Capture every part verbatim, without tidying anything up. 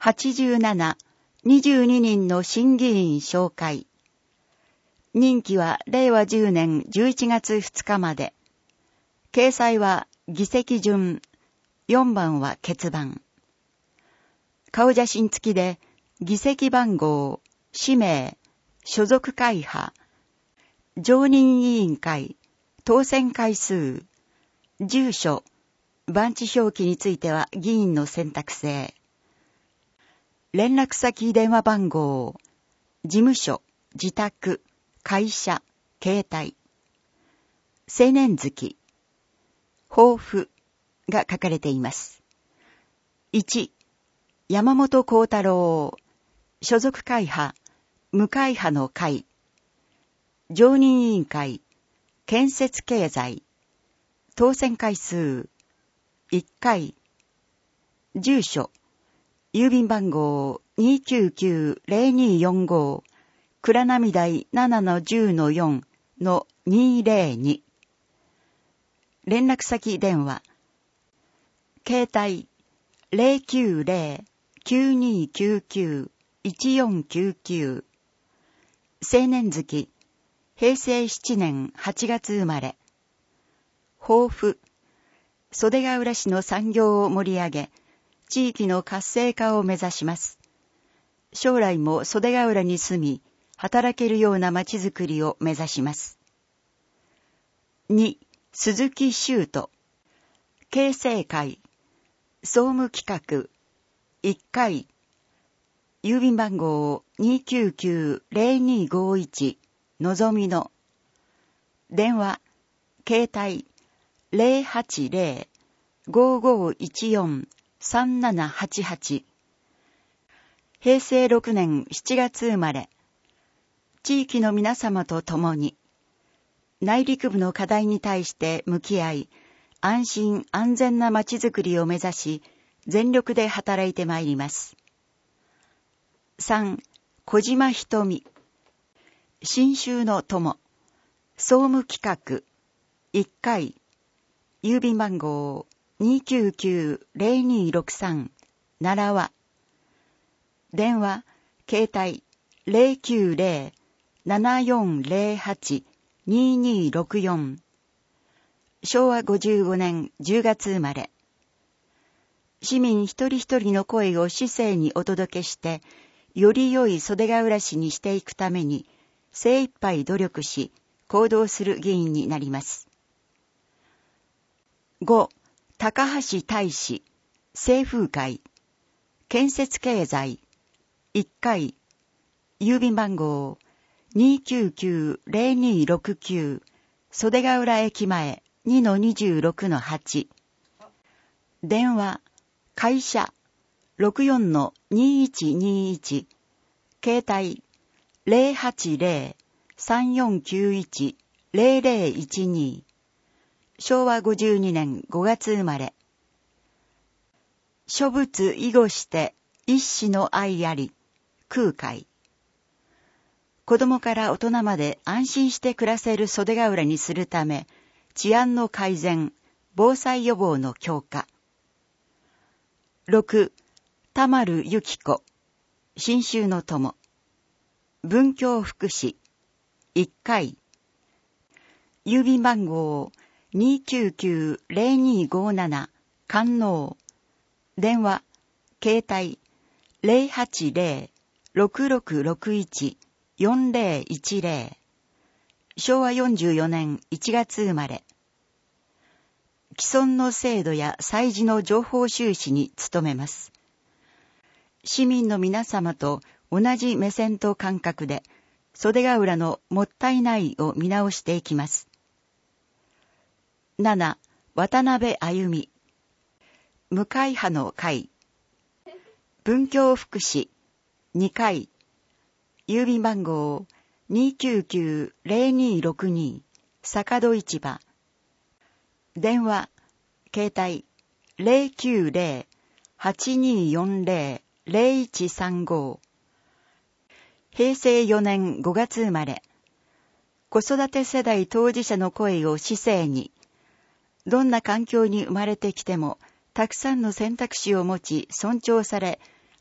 はちじゅうなな、にじゅうににんの審議員紹介。任期はれいわじゅうねんじゅういちがつふつかまで。掲載は議席順、よんばんは欠番。顔写真付きで、議席番号、氏名、所属会派、常任委員会、当選回数、住所、番地表記については議員の選択制。連絡先電話番号、事務所、自宅、会社、携帯。青年月、抱負が書かれています。いち、山本幸太郎、所属会派、無会派の会。常任委員会、建設経済。当選回数、いっかい。住所、郵便番号 にきゅうきゅうぜろによんご、倉波台 ななのじゅうのよん のにひゃくに。連絡先電話、携帯 ゼロきゅうゼロ きゅうにきゅうきゅう いちよんきゅうきゅう。青年月、へいせいしちねんはちがつ生まれ。抱負、袖ヶ浦市の産業を盛り上げ、地域の活性化を目指します。将来も袖ヶ浦に住み、働けるような街づくりを目指します。に、鈴木修斗。経世会。総務企画。いっかい。郵便番号 にきゅうきゅうぜろにごいち、のぞみの。電話、携帯 ゼロはちゼロ ごごいちよん さんななはちはち。へいせいろくねんしちがつ生まれ。地域の皆様と共に、内陸部の課題に対して向き合い、安心安全な街づくりを目指し、全力で働いてまいります。さん、小島ひとみ。新州の友。総務企画。いっかい。郵便番号 にきゅうきゅうぜろにろくさん、奈良は。電話、携帯 ゼロきゅうゼロ ななよんゼロはち ににろくよん。しょうわごじゅうごねんじゅうがつ生まれ。市民一人一人の声を市政にお届けして、より良い袖ヶ浦市にしていくために、精一杯努力し、行動する議員になります。ご、高橋大使、清風会、建設経済、いっかい、郵便番号 にきゅうきゅうぜろにろくきゅう、袖ヶ浦駅前 にのにじゅうろくのはち。電話、会社 ろくよんのにいちにいち、携帯 ゼロはちゼロ さんよんきゅういち ゼロゼロいちに。しょうわごじゅうにねんごがつ生まれ。諸仏囲碁して一子の愛あり、空海。子供から大人まで安心して暮らせる袖ヶ浦にするため、治安の改善、防災予防の強化。ろく、田丸由紀子。新州の友。文教福祉。いっかい。郵便番号 にきゅうきゅうぜろにごなな、観音。電話、携帯 ゼロはちゼロ ろくろくろくいち よんゼロいちゼロ。しょうわよんじゅうよねんいちがつ生まれ。既存の制度や祭事の情報収集に努めます。市民の皆様と同じ目線と感覚で、袖ヶ浦のもったいないを見直していきます。なな、渡辺あゆみ。無会派の会。文教福祉。にかい。郵便番号 にきゅうきゅうぜろにろくに、坂戸市場。電話、携帯 ゼロきゅうゼロ はちによんゼロ ゼロいちさんご。へいせいよねんごがつ生まれ。子育て世代当事者の声を市政に、どんな環境に生まれてきても、たくさんの選択肢を持ち尊重され、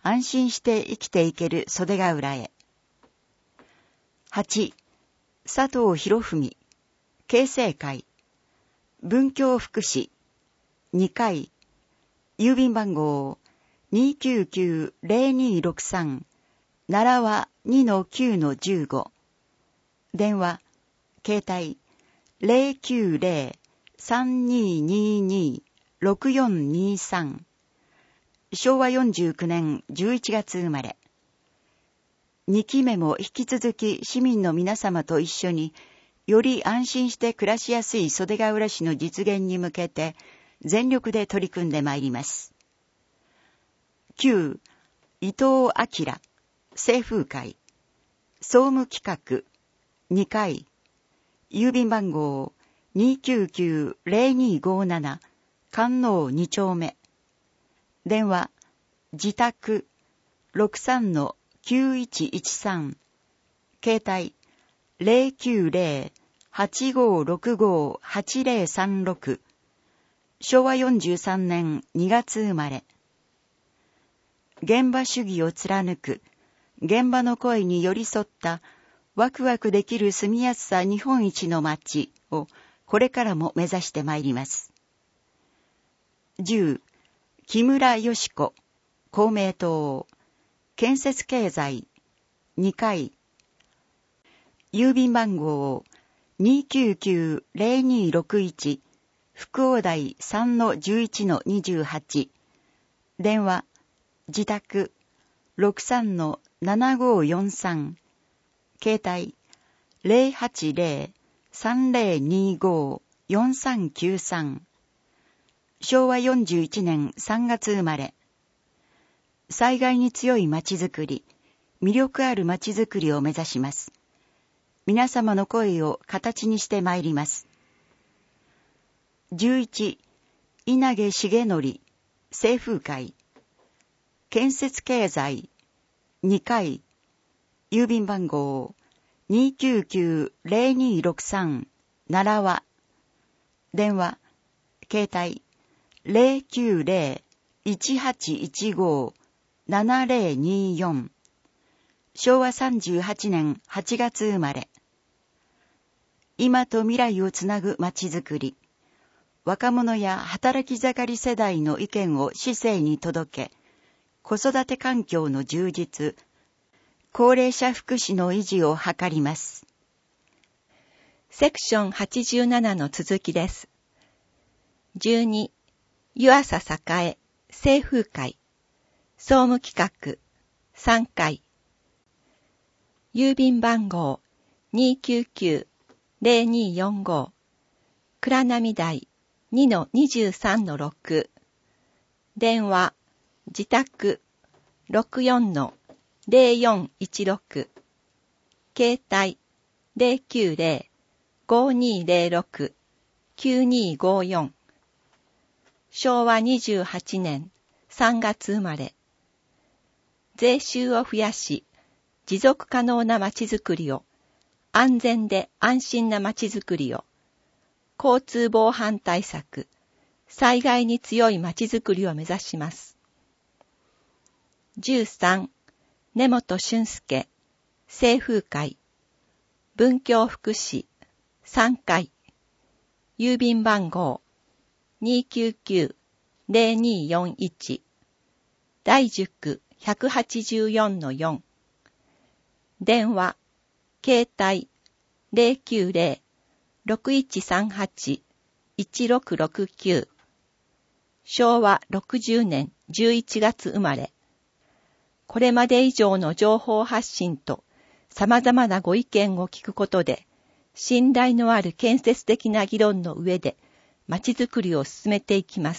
安心して生きていける袖ヶ浦へ。はち、佐藤博文、慶生会、文教福祉、にかい、郵便番号 にきゅうきゅうゼロにろくさん、奈良は にのきゅうのじゅうご、電話、携帯 ゼロきゅうゼロ さんにーにーにー ろくよんにーさん、しょうわよんじゅうきゅうねんじゅういちがつ生まれ。にきめも引き続き市民の皆様と一緒により安心して暮らしやすい袖ヶ浦市の実現に向けて全力で取り組んでまいります。きゅう、伊藤明、清風会、総務企画、にかい、郵便番号 にきゅうきゅうゼロにごなな、関能に丁目、電話、自宅 ろくさんのきゅういちいちさん、携帯 ゼロきゅうゼロ はちごろくご はちゼロさんろく、しょうわよんじゅうさんねんにがつ生まれ。現場主義を貫く、現場の声に寄り添ったワクワクできる住みやすさ日本一の街をこれからも目指してまいります。じゅう、木村よし子、公明党、建設経済、にかい、郵便番号 にきゅうきゅうゼロにろくいち、福尾台 さんのじゅういちのにじゅうはち、電話、自宅 ろくさんのななごよんさん、携帯 ゼロはちゼロ さんゼロにご よんさんきゅうさん、しょうわよんじゅういちねんさんがつ生まれ。災害に強いまちづくり、魅力あるまちづくりを目指します。皆様の声を形にしてまいります。じゅういち、稲毛重則、清風会、建設経済、にかい、郵便番号 にきゅうきゅうゼロにろくさん、奈良は、電話、携帯 ゼロきゅうゼロ いちはちいちご ななゼロによん、しょうわさんじゅうはちねんはちがつ生まれ。今と未来をつなぐまちづくり、若者や働き盛り世代の意見を市政に届け、子育て環境の充実、高齢者福祉の維持を図ります。 セクションはちじゅうななの続きです。じゅうに、湯浅栄、清風会、総務企画、さんかい、郵便番号 にきゅうきゅうゼロによんご、倉波台 にのにじゅうさんのろく、電話、自宅 ろくよんのゼロよんいちろく、携帯 ゼロきゅうゼロ ごにゼロろく きゅうにごよん、しょうわにじゅうはちねんさんがつ生まれ。税収を増やし、持続可能なまちづくりを、安全で安心なまちづくりを、交通防犯対策、災害に強いまちづくりを目指します。じゅうさん、根本俊介、清風会、文教福祉、さんかい、郵便番号 にきゅうきゅうゼロによんいち、第じゅっくひゃくはちじゅうよんのよん、電話、携帯 ゼロきゅうゼロ ろくいちさんはち いちろくろくきゅう、しょうわろくじゅうねんじゅういちがつ生まれ。これまで以上の情報発信と様々なご意見を聞くことで、信頼のある建設的な議論の上で、まちづくりを進めていきます。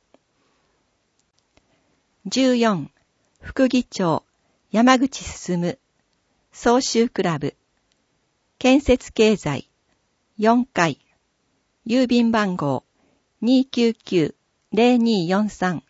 じゅうよん、副議長、山口進、総集クラブ、建設経済、よんかい、郵便番号 にきゅうきゅうゼロによんさん、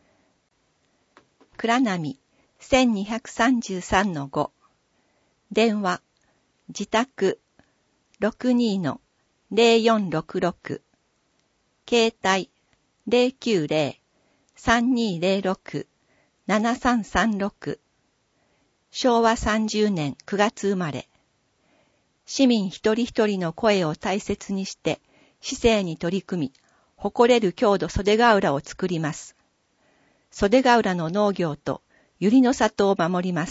倉波 せんにひゃくさんじゅうさんのご、電話、自宅 ろくにのゼロよんろくろく、携帯 ゼロきゅうゼロ さんにゼロろくななさんさんろく、しょうわさんじゅうねんくがつ生まれ。市民一人一人の声を大切にして市政に取り組み、誇れる郷土袖ヶ浦を作ります。袖ヶ浦の農業と百合の里を守ります。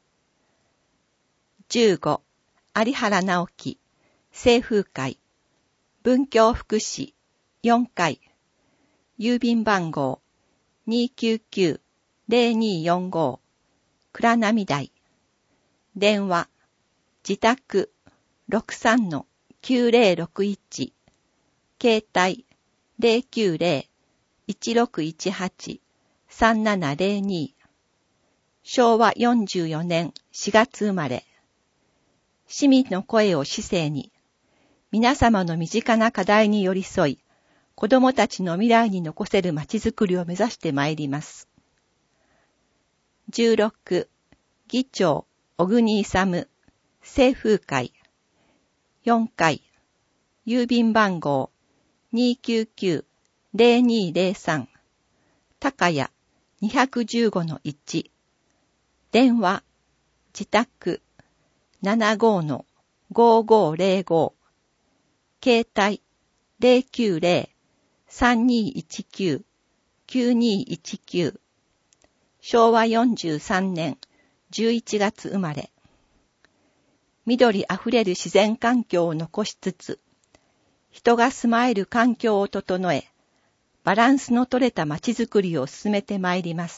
じゅうご、有原直樹、清風会、文教福祉よんかい、郵便番号 にーきゅうきゅう ゼロにーよんご、倉波台、電話、自宅 ろくさんのきゅうぜろろくいち、携帯 ゼロきゅうゼロ いちろくいちはち さんななゼロに、しょうわよんじゅうよねんしがつ生まれ。市民の声を市政に、皆様の身近な課題に寄り添い、子どもたちの未来に残せるまちづくりを目指してまいります。じゅうろく、議長、小国勇、清風会、よんかい、郵便番号 にーきゅうきゅう ゼロにーゼロさん、高谷 にひゃくじゅうごのいち、電話、自宅 ななごのごーごーゼロご、携帯 ゼロきゅうゼロ さんにーいちきゅう きゅうにーいちきゅう、しょうわよんじゅうさんねんじゅういちがつ生まれ。緑あふれる自然環境を残しつつ、人が住まえる環境を整え、バランスの取れたまちづくりを進めてまいります。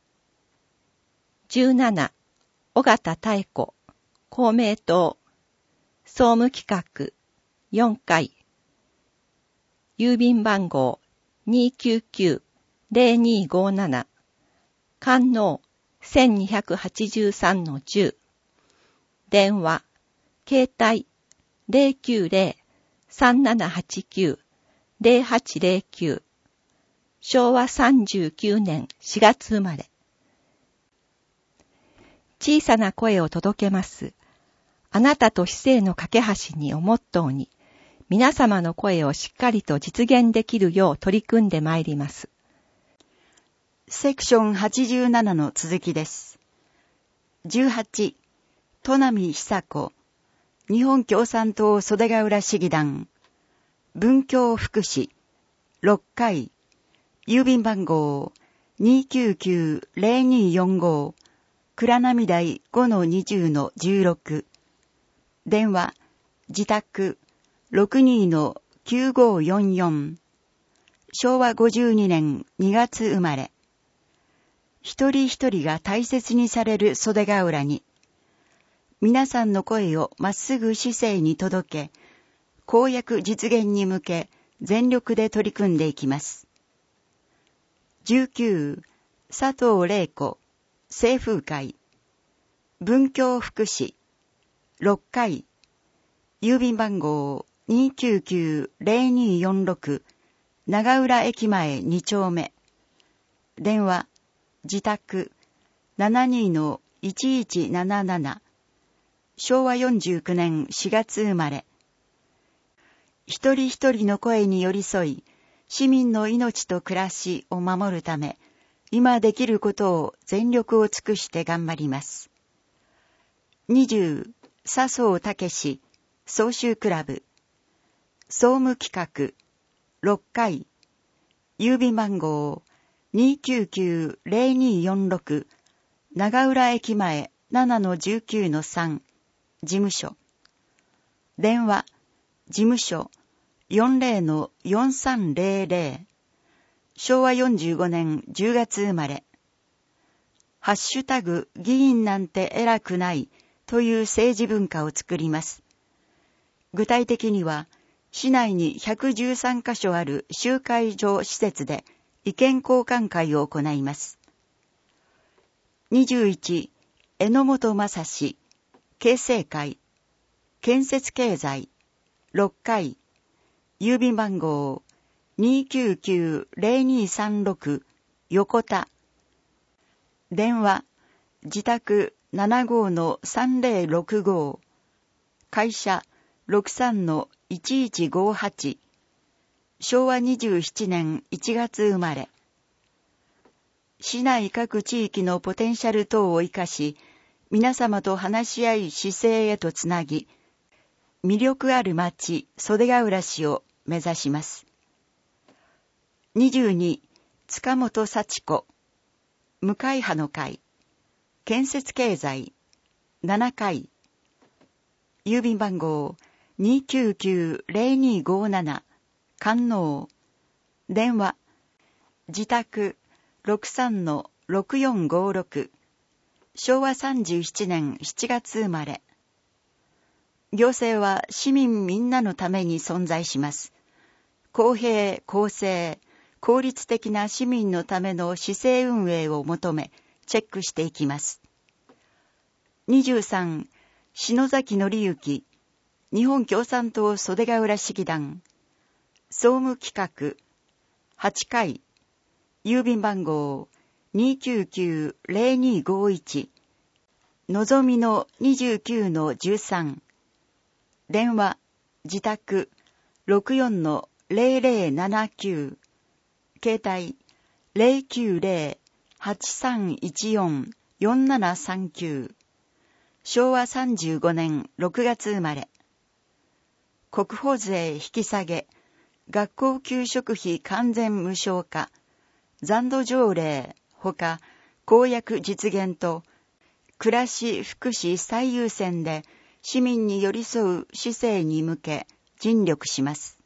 じゅうなな、尾形妙子、公明党、総務企画よんかい、郵便番号 にーきゅうきゅう ゼロにーごーなな、官能 せんにひゃくはちじゅうさんのじゅう、電話、携帯 ゼロきゅうゼロ さんななはちきゅう ゼロはちゼロきゅう、しょうわさんじゅうきゅうねんしがつ生まれ。小さな声を届けます。あなたと市政の架け橋にをモットーに、皆様の声をしっかりと実現できるよう取り組んでまいります。 セクションはちじゅうななの続きです。じゅうはち、戸波久子、日本共産党袖ヶ浦市議団、文教福祉、ろっかい、郵便番号 にーきゅうきゅう ゼロにーよんご、倉波台 ごのにじゅうのじゅうろく、電話、自宅 ろくにーのきゅうごーよんよん、しょうわごじゅうにねんにがつ生まれ。一人一人が大切にされる袖ヶ浦に、皆さんの声をまっすぐ市政に届け、公約実現に向け全力で取り組んでいきます。じゅうきゅう、佐藤玲子、清風会、文教福祉、ろっかい、郵便番号 にーきゅうきゅう ゼロにーよんろく、長浦駅前に丁目、電話、自宅 ななにーのいちいちなななな、しょうわよんじゅうきゅうねんしがつ生まれ。一人一人の声に寄り添い、市民の命と暮らしを守るため、今できることを全力を尽くして頑張ります。にじゅう、笹生武史、総集クラブ、総務企画、ろっかい、郵便番号 にーきゅうきゅう ゼロにーよんろく、長浦駅前 ななのじゅうきゅうのさん、事務所。電話、事務所 よんじゅうのよんさんゼロゼロ、しょうわよんじゅうごねんじゅうがつ生まれ。ハッシュタグ議員なんて偉くないという政治文化を作ります。具体的には、市内にひゃくじゅうさんかしょある集会所施設で意見交換会を行います。にじゅういち、榎本正史、形成会、建設経済、ろっかい、郵便番号 にーきゅうきゅう ゼロにーさんろく、横田。電話、自宅 ななごのさんぜろろくご、会社 ろくさんのいちいちごはち、しょうわにじゅうななねんいちがつ生まれ。 市内各地域のポテンシャル等を生かし、皆様と話し合い市政へとつなぎ、魅力ある町、袖ヶ浦市を目指します。にじゅうに、塚本幸子、向井派の会、建設経済、ななかい、郵便番号 にきゅうきゅう ゼロにごーなな、観音、電話、自宅 ろくさんのろくよんごろく、しょうわさんじゅうななねんしちがつ生まれ。行政は市民みんなのために存在します。公平、公正、効率的な市民のための市政運営を求め、チェックしていきます。にじゅうさん、篠崎紀之、日本共産党袖ヶ浦市議団、総務企画、はちかい、郵便番号 にきゅうきゅう ゼロにごいち、のぞみの にじゅうきゅうのじゅうさん、電話、自宅 ろくよんのゼロゼロななきゅう、携帯 ゼロきゅうゼロ はちさんいちよん よんななさんきゅう、しょうわさんじゅうごねんろくがつ生まれ。国保税引き下げ、学校給食費完全無償化、残土条例ほか公約実現と、暮らし福祉最優先で市民に寄り添う市政に向け尽力します。